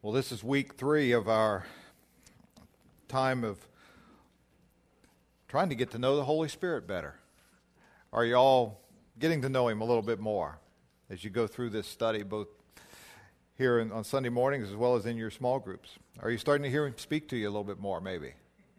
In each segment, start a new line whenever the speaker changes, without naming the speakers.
Well, this is week 3 of our time of trying to get to know the Holy Spirit better. Are you all getting to know Him a little bit more as you go through this study, both here on Sunday mornings as well as in your small groups? Are you starting to hear Him speak to you a little bit more, maybe?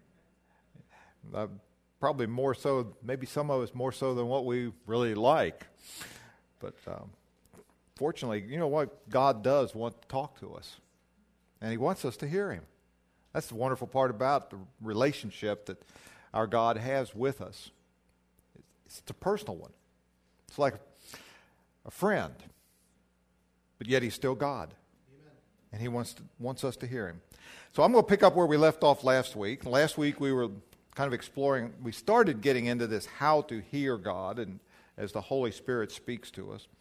Probably more so, maybe some of us more so than what we really like. But fortunately, you know what? God does want to talk to us. And He wants us to hear Him. That's the wonderful part about the relationship that our God has with us. It's a personal one. It's like a friend, but yet He's still God. Amen. And He wants us to hear Him. So I'm going to pick up where we left off last week. Last week we were kind of exploring, we started getting into this how to hear God and as the Holy Spirit speaks to us.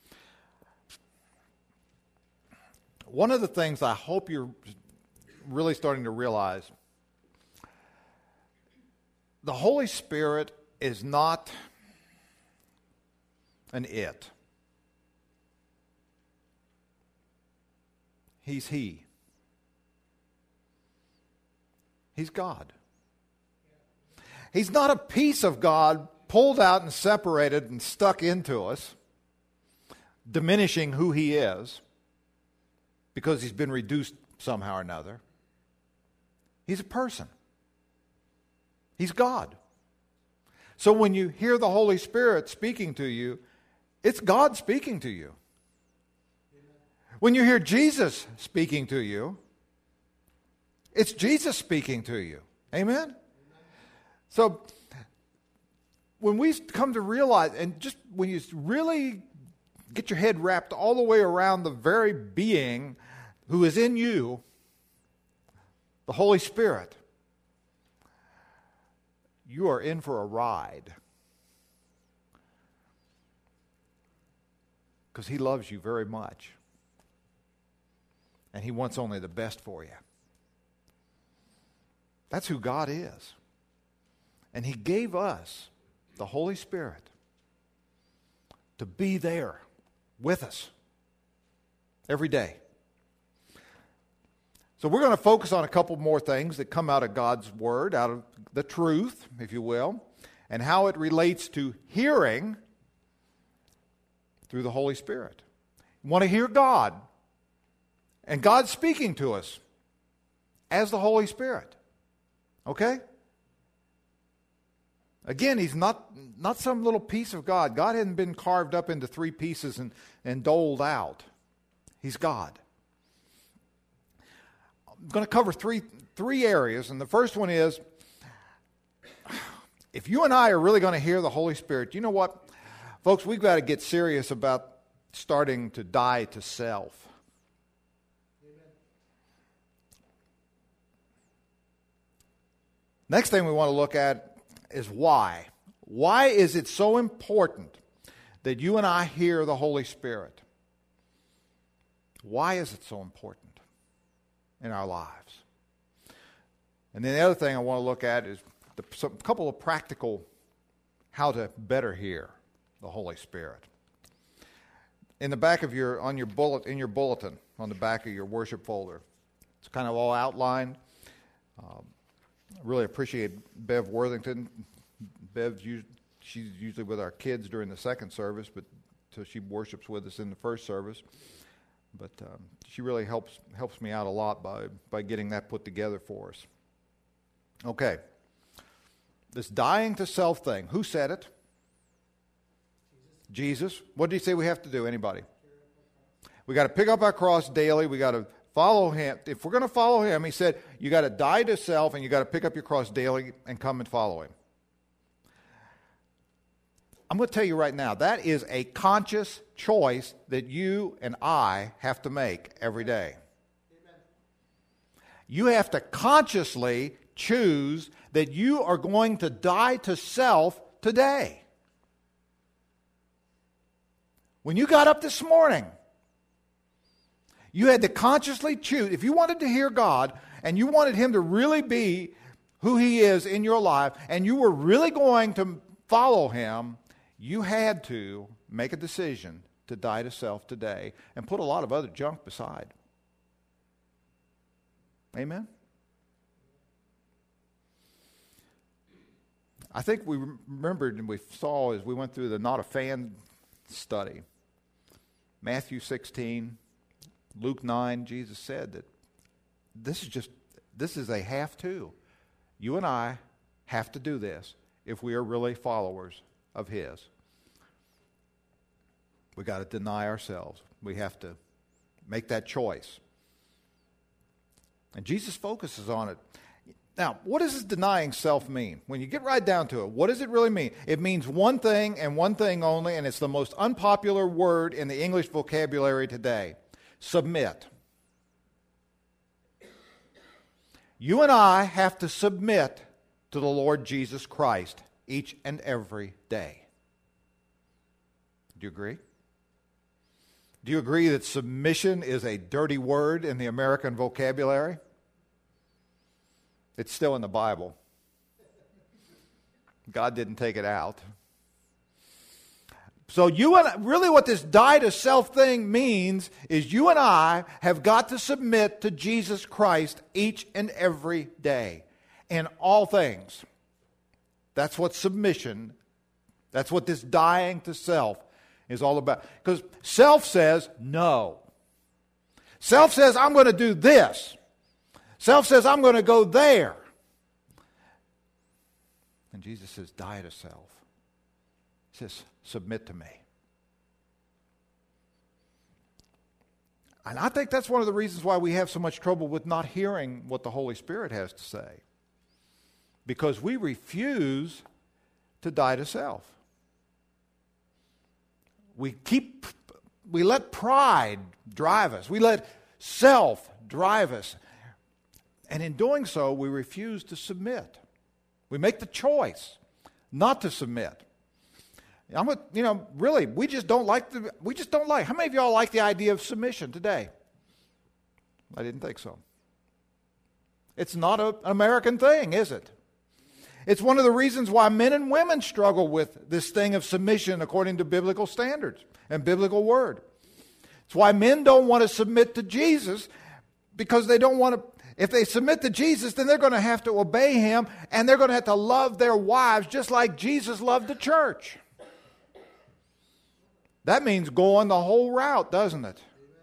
One of the things I hope you're really starting to realize, the Holy Spirit is not an it. He's He. He's God. He's not a piece of God pulled out and separated and stuck into us, diminishing who He is because He's been reduced somehow or another. He's a person. He's God. So when you hear the Holy Spirit speaking to you, it's God speaking to you. When you hear Jesus speaking to you, it's Jesus speaking to you. Amen? So when we come to realize, and just when you really get your head wrapped all the way around the very being who is in you, the Holy Spirit, you are in for a ride. Because He loves you very much. And He wants only the best for you. That's who God is. And He gave us the Holy Spirit to be there with us every day. So we're going to focus on a couple more things that come out of God's Word, out of the truth, if you will, and how it relates to hearing through the Holy Spirit. You want to hear God, and God's speaking to us as the Holy Spirit. Okay? Again, He's not some little piece of God. God hasn't been carved up into 3 pieces and doled out. He's God. I'm going to cover three areas, and the first one is, if you and I are really going to hear the Holy Spirit, you know what? Folks, we've got to get serious about starting to die to self. Amen. Next thing we want to look at is why. Why is it so important that you and I hear the Holy Spirit? Why is it so important in our lives? And then the other thing I want to look at is a couple of practical how to better hear the Holy Spirit. In the back of in your bulletin, on the back of your worship folder, it's kind of all outlined. I really appreciate Bev Worthington. She's usually with our kids during the second service, but so she worships with us in the first service. But she really helps me out a lot by getting that put together for us. Okay. This dying to self thing. Who said it? Jesus. What did He say we have to do? Anybody? We got to pick up our cross daily. We got to follow Him. If we're going to follow Him, He said, you got to die to self and you got to pick up your cross daily and come and follow Him. I'm going to tell you right now, that is a conscious choice that you and I have to make every day. Amen. You have to consciously choose that you are going to die to self today. When you got up this morning, you had to consciously choose. If you wanted to hear God and you wanted Him to really be who He is in your life and you were really going to follow Him, you had to make a decision to die to self today and put a lot of other junk beside. Amen? I think we remembered and we saw as we went through the not a fan study. Matthew 16, Luke 9, Jesus said that this is a have to. You and I have to do this if we are really followers of His. We got to deny ourselves. We have to make that choice. And Jesus focuses on it. Now, what does this denying self mean? When you get right down to it, what does it really mean? It means one thing and one thing only, and it's the most unpopular word in the English vocabulary today. Submit. You and I have to submit to the Lord Jesus Christ each and every day. Do you agree? Do you agree that submission is a dirty word in the American vocabulary? It's still in the Bible. God didn't take it out. So really what this die to self thing means is you and I have got to submit to Jesus Christ each and every day in all things. That's what submission, that's what this dying to self is all about. Because self says no. Self says I'm going to do this. Self says I'm going to go there. And Jesus says die to self. He says submit to me. And I think that's one of the reasons why we have so much trouble with not hearing what the Holy Spirit has to say. Because we refuse to die to self. We let pride drive us. We let self drive us. And in doing so, we refuse to submit. We make the choice not to submit. Really, we just don't like. How many of y'all like the idea of submission today? I didn't think so. It's not an American thing, is it? It's one of the reasons why men and women struggle with this thing of submission according to biblical standards and biblical word. It's why men don't want to submit to Jesus because they don't want to. If they submit to Jesus, then they're going to have to obey Him and they're going to have to love their wives just like Jesus loved the church. That means going the whole route, doesn't it?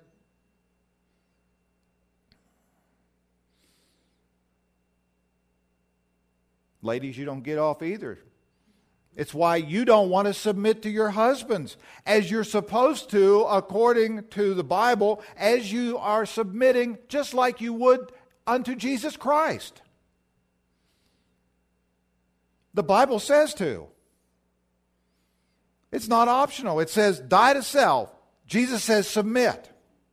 Ladies, you don't get off either. It's why you don't want to submit to your husbands as you're supposed to according to the Bible, as you are submitting just like you would unto Jesus Christ. The Bible says to. It's not optional. It says die to self. Jesus says submit.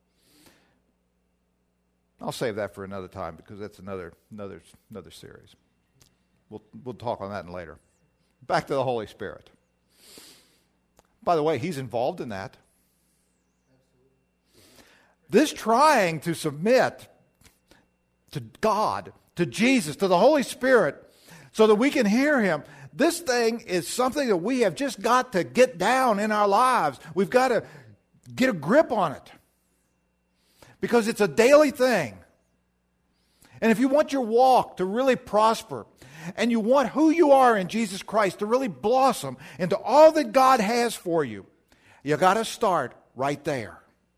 I'll save that for another time because that's another series. We'll talk on that later. Back to the Holy Spirit. By the way, He's involved in that. This trying to submit to God, to Jesus, to the Holy Spirit, so that we can hear Him, this thing is something that we have just got to get down in our lives. We've got to get a grip on it. Because it's a daily thing. And if you want your walk to really prosper, and you want who you are in Jesus Christ to really blossom into all that God has for you, you got to start right there.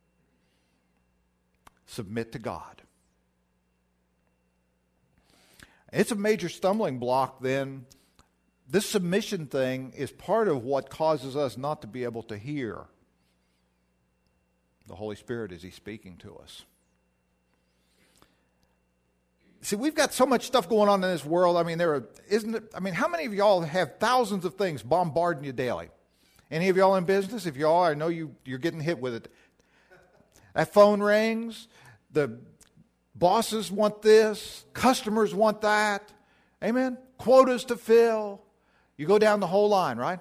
Submit to God. It's a major stumbling block then. This submission thing is part of what causes us not to be able to hear the Holy Spirit as He's speaking to us. See, we've got so much stuff going on in this world. I mean, how many of y'all have thousands of things bombarding you daily? Any of y'all in business? If y'all, I know you're getting hit with it. That phone rings. The bosses want this. Customers want that. Amen? Quotas to fill. You go down the whole line, right?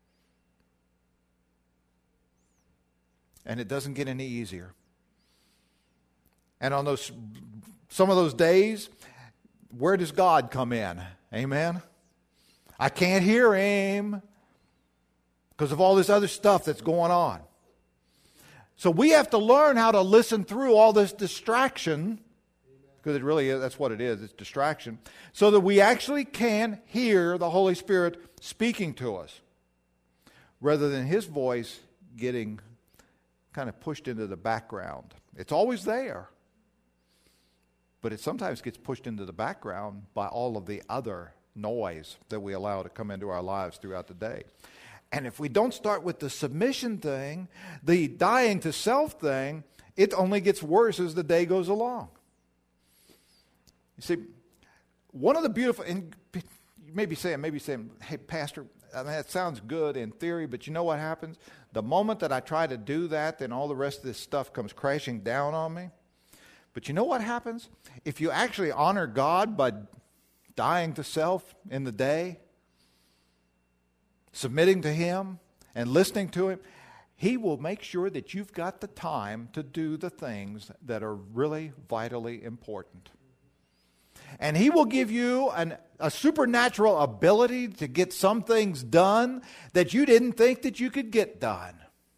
And it doesn't get any easier. And on some of those days, where does God come in? Amen? I can't hear Him because of all this other stuff that's going on. So we have to learn how to listen through all this distraction because it really is, that's what it is, it's distraction, so that we actually can hear the Holy Spirit speaking to us, rather than His voice getting kind of pushed into the background. It's always there, but it sometimes gets pushed into the background by all of the other noise that we allow to come into our lives throughout the day. And if we don't start with the submission thing, the dying to self thing, it only gets worse as the day goes along. You see, one of the beautiful, and you may be saying, hey, Pastor, I mean, that sounds good in theory, but you know what happens? The moment that I try to do that, then all the rest of this stuff comes crashing down on me. But you know what happens? If you actually honor God by dying to self in the day, submitting to Him and listening to Him, He will make sure that you've got the time to do the things that are really vitally important. And He will give you a supernatural ability to get some things done that you didn't think that you could get done.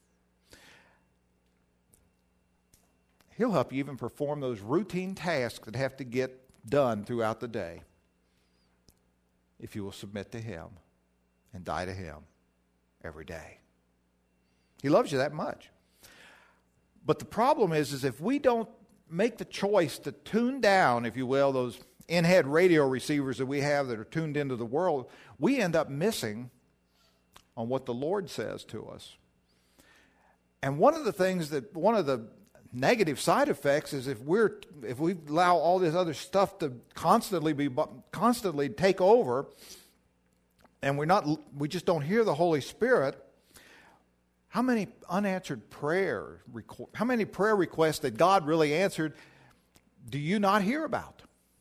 He'll help you even perform those routine tasks that have to get done throughout the day if you will submit to Him and die to Him every day. He loves you that much. But the problem is if we don't make the choice to tune down, if you will, those in-head radio receivers that we have that are tuned into the world, we end up missing on what the Lord says to us. And one of the negative side effects is if we allow all this other stuff to constantly take over, and we just don't hear the Holy Spirit, how many unanswered prayer requests that God really answered do you not hear about?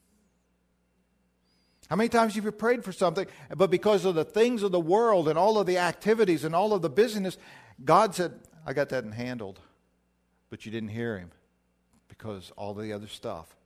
How many times have you prayed for something, but because of the things of the world and all of the activities and all of the busyness, God said, I got that handled, but you didn't hear Him because all the other stuff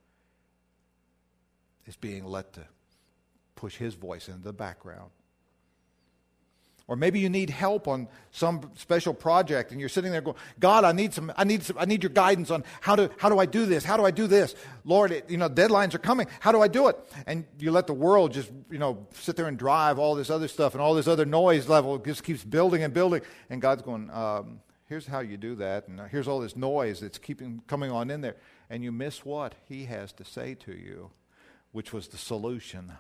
is being let to push His voice into the background. Or maybe you need help on some special project, and you're sitting there going, God, I need your guidance on how do I do this? How do I do this? Lord, deadlines are coming. How do I do it? And you let the world just, sit there and drive all this other stuff, and all this other noise level just keeps building and building. And God's going, here's how you do that, and here's all this noise that's coming on in there. And you miss what He has to say to you, which was the solution.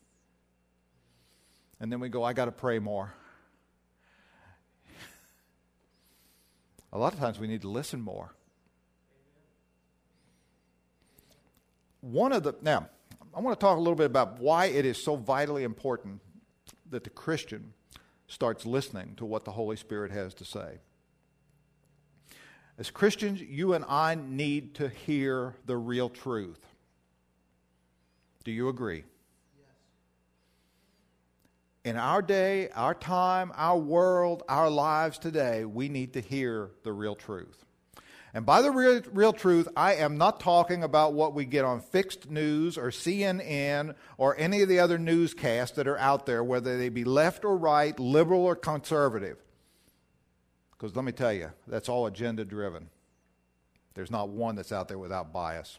And then we go, I got to pray more. A lot of times we need to listen more. Now, I want to talk a little bit about why it is so vitally important that the Christian starts listening to what the Holy Spirit has to say. As Christians, you and I need to hear the real truth. Do you agree? In our day, our time, our world, our lives today, we need to hear the real truth. And by the real truth, I am not talking about what we get on Fixed News or CNN or any of the other newscasts that are out there, whether they be left or right, liberal or conservative. Because let me tell you, that's all agenda-driven. There's not one that's out there without bias.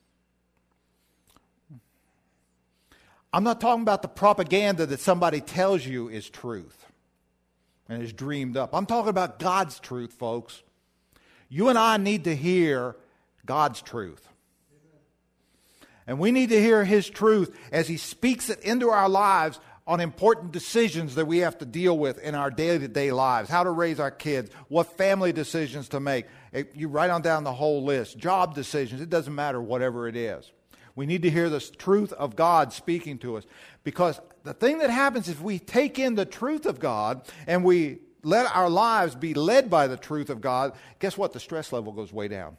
I'm not talking about the propaganda that somebody tells you is truth and is dreamed up. I'm talking about God's truth, folks. You and I need to hear God's truth. And we need to hear His truth as He speaks it into our lives on important decisions that we have to deal with in our day-to-day lives. How to raise our kids, what family decisions to make. You write on down the whole list. Job decisions, it doesn't matter, whatever it is. We need to hear the truth of God speaking to us. Because the thing that happens if we take in the truth of God and we let our lives be led by the truth of God, guess what? The stress level goes way down.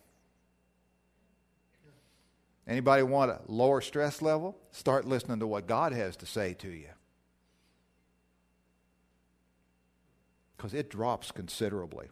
Anybody want a lower stress level? Start listening to what God has to say to you. Because it drops considerably.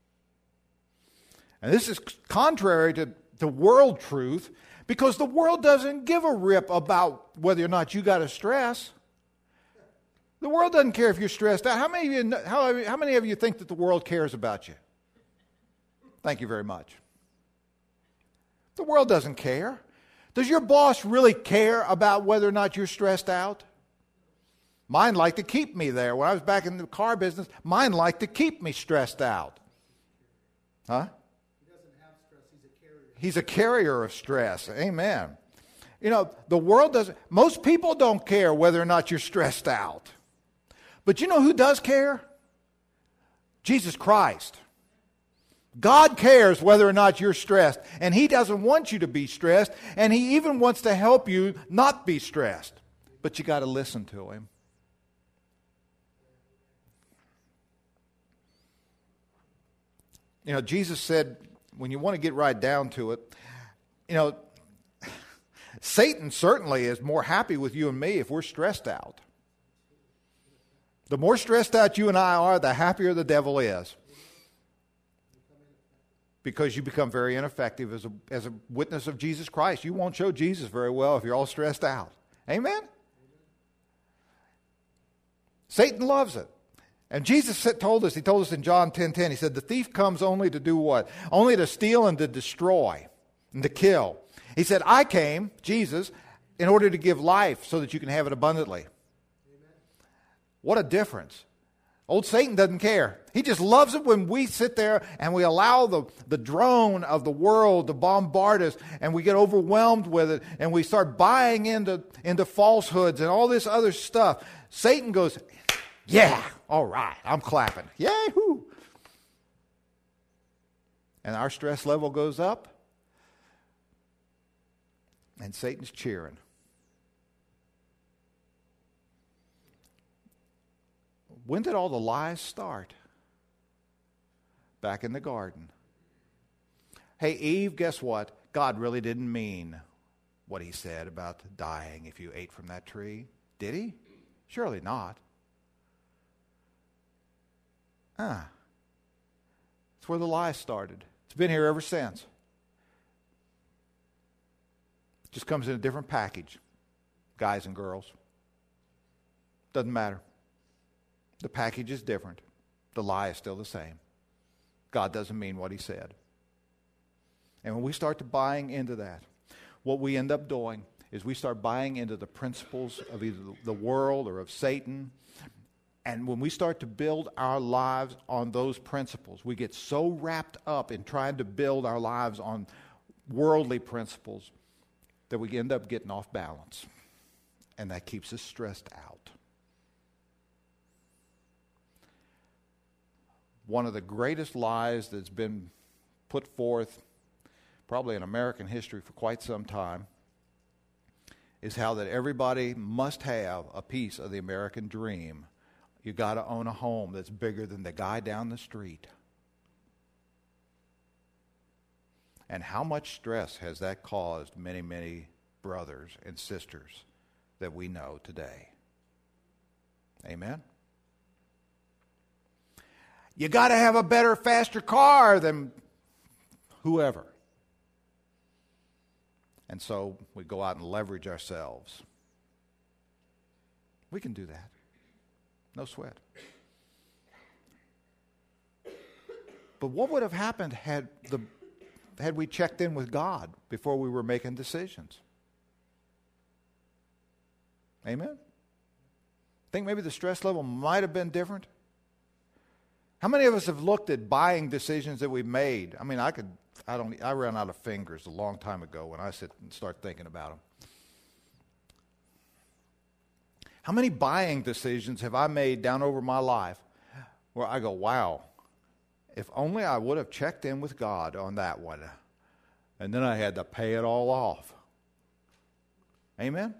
And this is contrary to world truth, because the world doesn't give a rip about whether or not you got to stress. The world doesn't care if you're stressed out. How many of you think that the world cares about you? Thank you very much. The world doesn't care. Does your boss really care about whether or not you're stressed out? Mine liked to keep me there. When I was back in the car business, mine liked to keep me stressed out. Huh?
He doesn't have stress. He's a carrier.
He's a carrier of stress. Amen. You know, the world doesn't, most people don't care whether or not you're stressed out. But you know who does care? Jesus Christ. God cares whether or not you're stressed. And He doesn't want you to be stressed. And He even wants to help you not be stressed. But you got to listen to Him. You know, Jesus said, when you want to get right down to it, you know, Satan certainly is more happy with you and me if we're stressed out. The more stressed out you and I are, the happier the devil is. Because you become very ineffective as a witness of Jesus Christ. You won't show Jesus very well if you're all stressed out. Amen? Satan loves it. And Jesus told us in John 10:10, He said, the thief comes only to do what? Only to steal and to destroy and to kill. He said, I came, Jesus, in order to give life so that you can have it abundantly. Amen. What a difference. Old Satan doesn't care. He just loves it when we sit there and we allow the drone of the world to bombard us and we get overwhelmed with it and we start buying into falsehoods and all this other stuff. Satan goes, yeah, all right, I'm clapping. Yahoo! And our stress level goes up and Satan's cheering. When did all the lies start? Back in the garden. Hey, Eve, guess what? God really didn't mean what He said about dying if you ate from that tree. Did He? Surely not. That's where the lies started. It's been here ever since. Just comes in a different package, guys and girls. Doesn't matter. The package is different. The lie is still the same. God doesn't mean what He said. And when we start to buying into that, what we end up doing is we start buying into the principles of either the world or of Satan. And when we start to build our lives on those principles, we get so wrapped up in trying to build our lives on worldly principles that we end up getting off balance. And that keeps us stressed out. One of the greatest lies that's been put forth, probably in American history for quite some time, is how that everybody must have a piece of the American dream. You got to own a home that's bigger than the guy down the street. And how much stress has that caused many, many brothers and sisters that we know today? Amen? You got to have a better, faster car than whoever. And so we go out and leverage ourselves. We can do that. No sweat. But what would have happened had we checked in with God before we were making decisions? Amen? Think maybe the stress level might have been different? How many of us have looked at buying decisions that we've made? I mean, I ran out of fingers a long time ago when I sit and start thinking about them. How many buying decisions have I made down over my life where I go, wow, if only I would have checked in with God on that one. And then I had to pay it all off. Amen?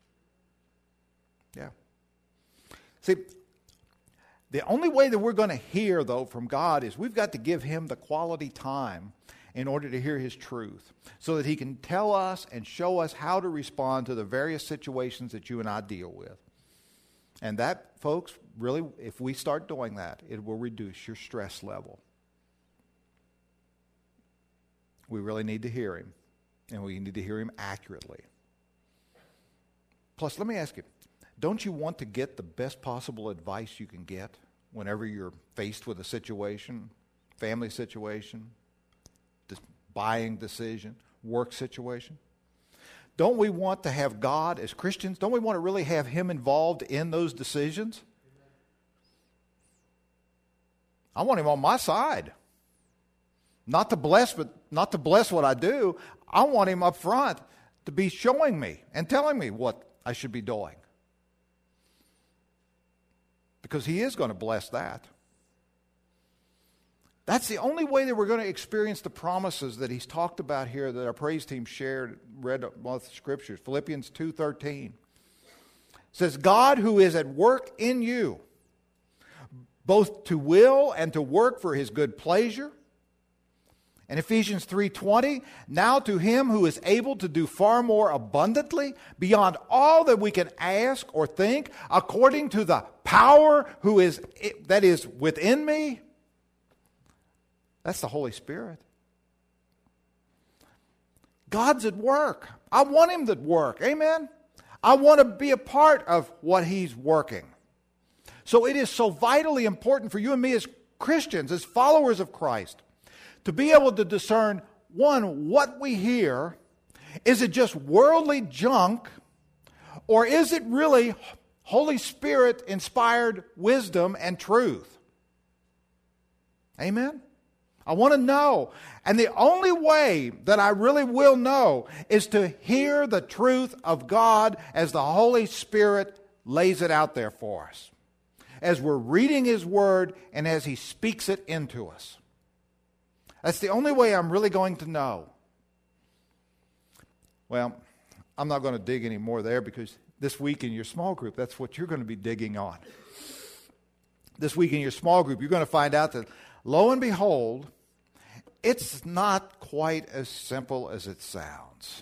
Yeah. See, the only way that we're going to hear, though, from God is we've got to give Him the quality time in order to hear His truth so that He can tell us and show us how to respond to the various situations that you and I deal with. And that, folks, really, if we start doing that, it will reduce your stress level. We really need to hear Him, and we need to hear Him accurately. Plus, let me ask you, don't you want to get the best possible advice you can get whenever you're faced with a situation, family situation, buying decision, work situation? Don't we want to have God as Christians? Don't we want to really have Him involved in those decisions? I want Him on my side. Not to bless what I do. I want Him up front to be showing me and telling me what I should be doing. Because He is going to bless that. That's the only way that we're going to experience the promises that He's talked about here that our praise team read one of the scriptures. Philippians 2:13 says, God who is at work in you, both to will and to work for His good pleasure. And Ephesians 3:20, now to Him who is able to do far more abundantly, beyond all that we can ask or think, according to the power that is within me. That's the Holy Spirit. God's at work. I want Him to work. Amen? I want to be a part of what He's working. So it is so vitally important for you and me as Christians, as followers of Christ, to be able to discern, one, what we hear. Is it just worldly junk? Or is it really Holy Spirit inspired wisdom and truth? Amen? I want to know. And the only way that I really will know is to hear the truth of God as the Holy Spirit lays it out there for us. As we're reading His Word and as He speaks it into us. That's the only way I'm really going to know. Well, I'm not going to dig any more there because this week in your small group, that's what you're going to be digging on. This week in your small group, you're going to find out that, lo and behold, it's not quite as simple as it sounds.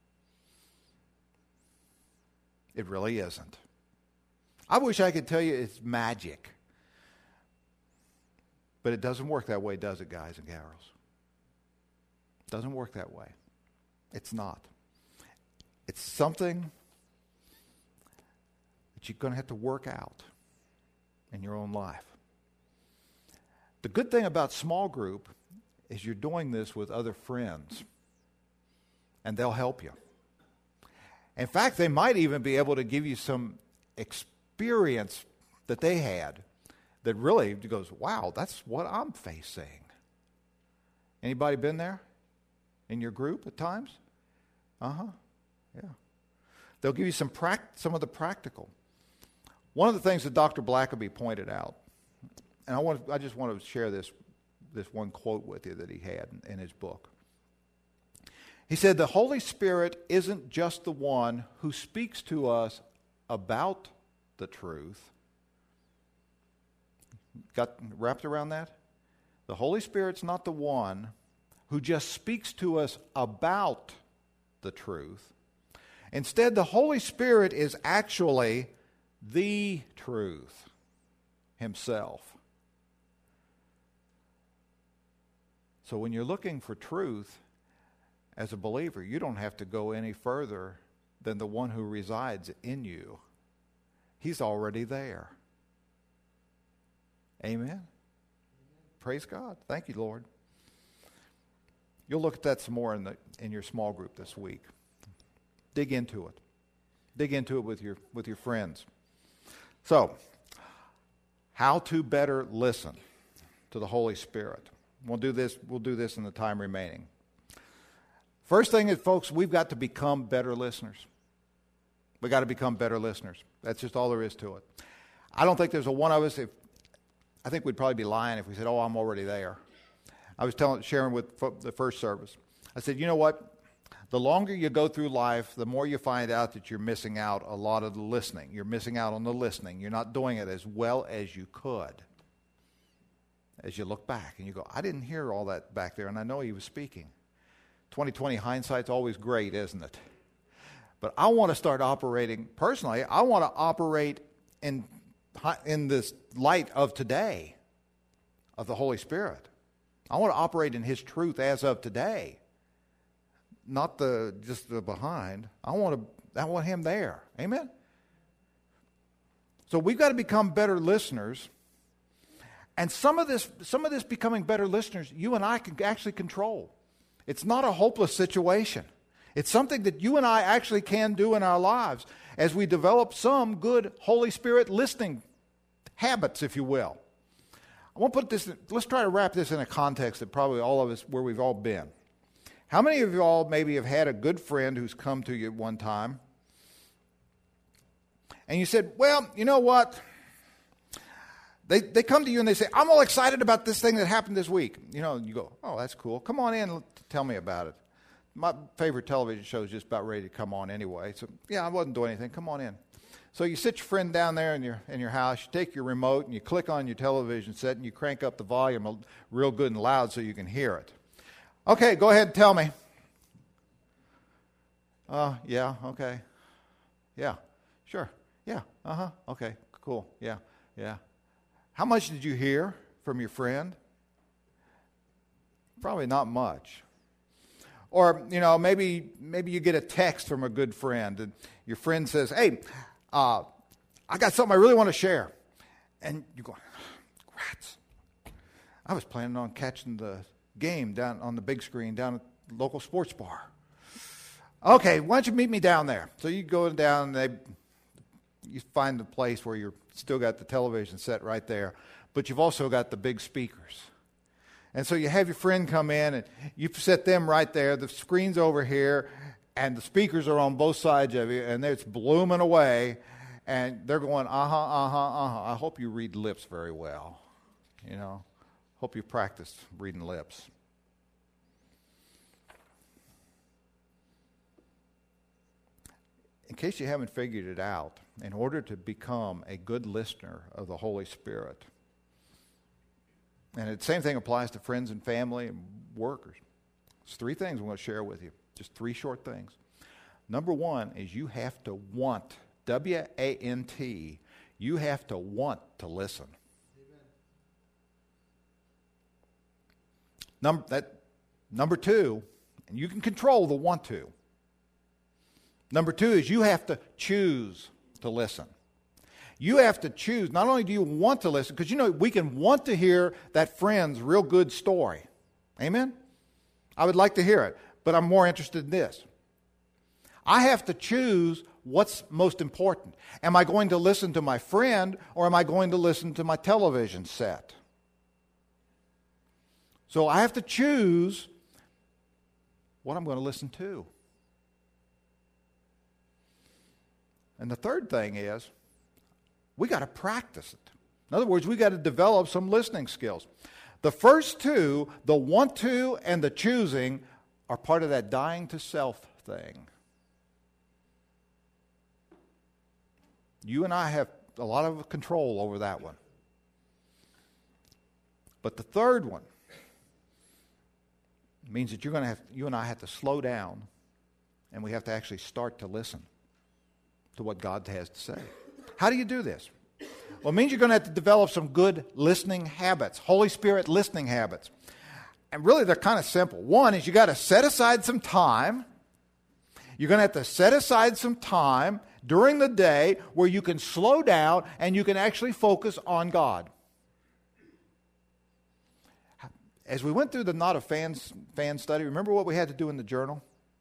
It really isn't. I wish I could tell you it's magic. But it doesn't work that way, does it, guys and gals? It doesn't work that way. It's not. It's something that you're going to have to work out in your own life. The good thing about small group is you're doing this with other friends, and they'll help you. In fact, they might even be able to give you some experience that they had that really goes, wow, that's what I'm facing. Anybody been there in your group at times? Yeah. They'll give you some of the practical. One of the things that Dr. Blackaby pointed out, and I just want to share this one quote with you that he had in his book. He said, the Holy Spirit isn't just the one who speaks to us about the truth. Got wrapped around that? The Holy Spirit's not the one who just speaks to us about the truth. Instead, the Holy Spirit is actually the truth Himself. So when you're looking for truth as a believer, you don't have to go any further than the one who resides in you. He's already there. Amen? Praise God. Thank you, Lord. You'll look at that some more in your small group this week. Dig into it. Dig into it with your friends. So, how to better listen to the Holy Spirit. We'll do this in the time remaining. First thing is, folks, we've got to become better listeners. We've got to become better listeners. That's just all there is to it. I don't think there's a one of us, I think we'd probably be lying if we said, oh, I'm already there. I was sharing with the first service. I said, you know what? The longer you go through life, the more you find out that you're missing out a lot of the listening. You're missing out on the listening. You're not doing it as well as you could. As you look back and you go, I didn't hear all that back there, and I know he was speaking. 20/20 hindsight's always great, isn't it? But I want to start operating, personally, I want to operate in this light of today, of the Holy Spirit. I want to operate in His truth as of today. Not just the behind. I want Him there. Amen? So we've got to become better listeners. And some of this becoming better listeners, you and I can actually control. It's not a hopeless situation. It's something that you and I actually can do in our lives as we develop some good Holy Spirit listening habits, if you will. I want to put this, let's try to wrap this in a context that probably all of us, where we've all been. How many of you all maybe have had a good friend who's come to you at one time, and you said, well, you know what? They come to you and they say, I'm all excited about this thing that happened this week. You know, and you go, oh, that's cool. Come on in and tell me about it. My favorite television show is just about ready to come on anyway. So, yeah, I wasn't doing anything. Come on in. So you sit your friend down there in your house, you take your remote and you click on your television set and you crank up the volume real good and loud so you can hear it. Okay, go ahead and tell me. Yeah, okay. Yeah, sure. Yeah, okay, cool. Yeah. How much did you hear from your friend? Probably not much. Or, you know, maybe you get a text from a good friend and your friend says, hey, I got something I really want to share. And you go, rats. I was planning on catching the game down on the big screen down at the local sports bar. Okay, why don't you meet me down there? So you go down and you find the place where you're still got the television set right there, but you've also got the big speakers. And so you have your friend come in and you set them right there. The screen's over here and the speakers are on both sides of you and it's blooming away and they're going, I hope you read lips very well. You know, hope you practice reading lips. In case you haven't figured it out, in order to become a good listener of the Holy Spirit, and the same thing applies to friends and family and workers. There's three things I'm going to share with you, just three short things. Number one is you have to want, W-A-N-T, you have to want to listen. Number two, and you can control the want to. Number two is you have to choose to listen. You have to choose. Not only do you want to listen, because you know we can want to hear that friend's real good story. Amen? I would like to hear it, but I'm more interested in this. I have to choose what's most important. Am I going to listen to my friend or am I going to listen to my television set? So I have to choose what I'm going to listen to. And the third thing is, we got to practice it. In other words, we got to develop some listening skills. The first two, the want to and the choosing, are part of that dying to self thing. You and I have a lot of control over that one. But the third one means that you and I have to slow down and we have to actually start to listen to what God has to say. How do you do this? Well, it means you're going to have to develop some good listening habits, Holy Spirit listening habits. And really, they're kind of simple. One is you got to set aside some time. You're going to have to set aside some time during the day where you can slow down and you can actually focus on God. As we went through the Not a Fan study, remember what we had to do in the journal?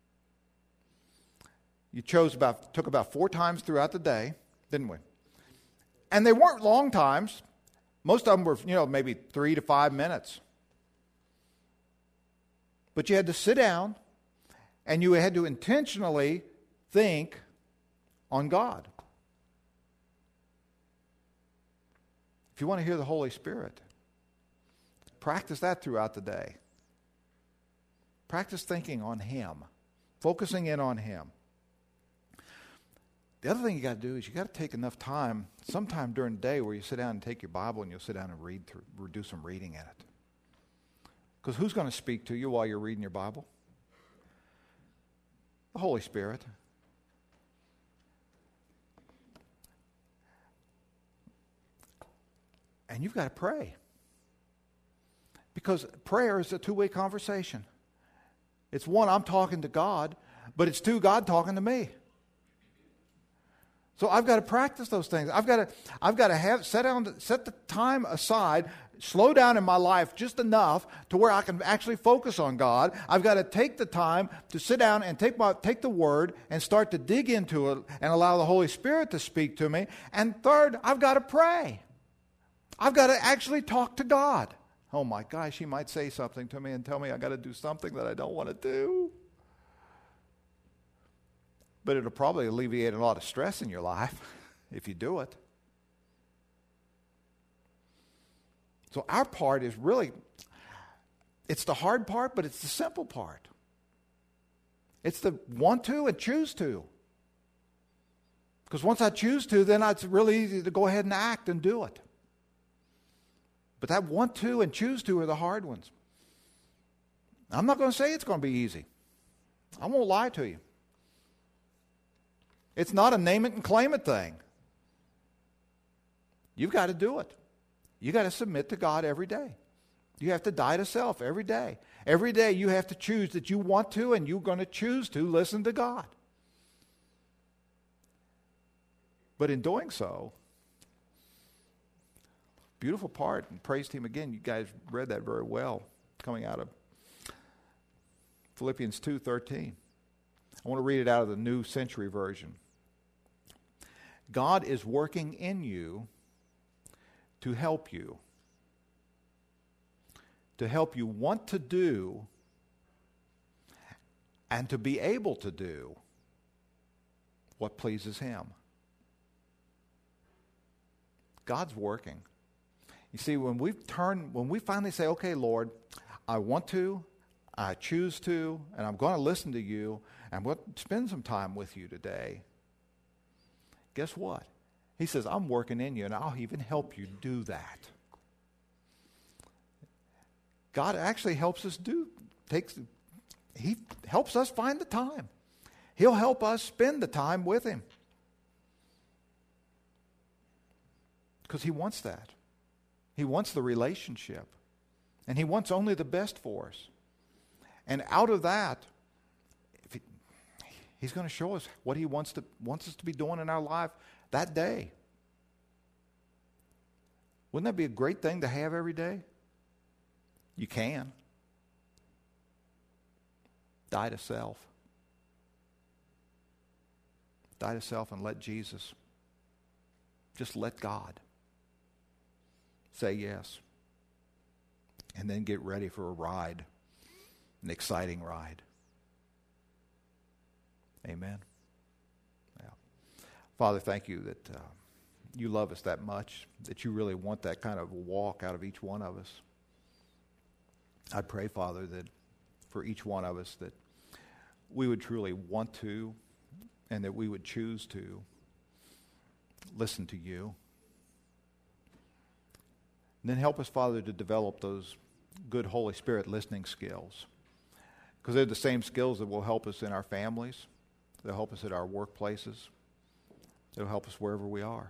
You took about 4 times throughout the day, didn't we? And they weren't long times. Most of them were, maybe 3 to 5 minutes. But you had to sit down and you had to intentionally think on God. If you want to hear the Holy Spirit, practice that throughout the day. Practice thinking on Him, focusing in on Him. The other thing you got to do is you got to take enough time, sometime during the day, where you sit down and take your Bible and you'll sit down and do some reading in it. Because who's going to speak to you while you're reading your Bible? The Holy Spirit. And you've got to pray. Because prayer is a two-way conversation. It's one, I'm talking to God, but it's two, God talking to me. So I've got to practice those things. I've got to set the time aside, slow down in my life just enough to where I can actually focus on God. I've got to take the time to sit down and take the Word and start to dig into it and allow the Holy Spirit to speak to me. And third, I've got to pray. I've got to actually talk to God. Oh my gosh, He might say something to me and tell me I got to do something that I don't want to do. But it'll probably alleviate a lot of stress in your life if you do it. So our part is really, it's the hard part, but it's the simple part. It's the want to and choose to. Because once I choose to, then it's really easy to go ahead and act and do it. But that want to and choose to are the hard ones. I'm not going to say it's going to be easy. I won't lie to you. It's not a name it and claim it thing. You've got to do it. You got to submit to God every day. You have to die to self every day. Every day you have to choose that you want to, and you're going to choose to listen to God. But in doing so, beautiful part, and praise Him again, you guys read that very well, coming out of Philippians 2:13. I want to read it out of the New Century Version. God is working in you to help you want to do and to be able to do what pleases Him. God's working. You see, when we finally say, okay, Lord, I want to, I choose to, and I'm going to listen to you, and I'm going to spend some time with you today, guess what? He says, I'm working in you, and I'll even help you do that. God actually helps us He helps us find the time. He'll help us spend the time with Him. Because He wants that. He wants the relationship. And He wants only the best for us. And out of that, He's going to show us what He wants us to be doing in our life that day. Wouldn't that be a great thing to have every day? You can. Die to self. Die to self and let Jesus. Just let God. Say yes. And then get ready for a ride. An exciting ride. Amen. Yeah. Father, thank you that you love us that much, that you really want that kind of walk out of each one of us. I pray, Father, that for each one of us that we would truly want to and that we would choose to listen to you. And then help us, Father, to develop those good Holy Spirit listening skills. Because they're the same skills that will help us in our families. They'll help us at our workplaces. They'll help us wherever we are.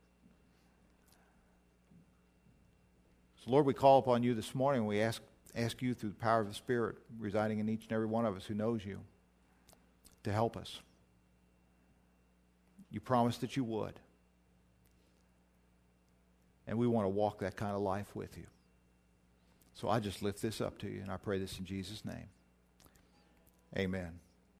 So, Lord, we call upon you this morning. We ask you through the power of the Spirit residing in each and every one of us who knows you to help us. You promised that you would. And we want to walk that kind of life with you. So I just lift this up to you, and I pray this in Jesus' name. Amen.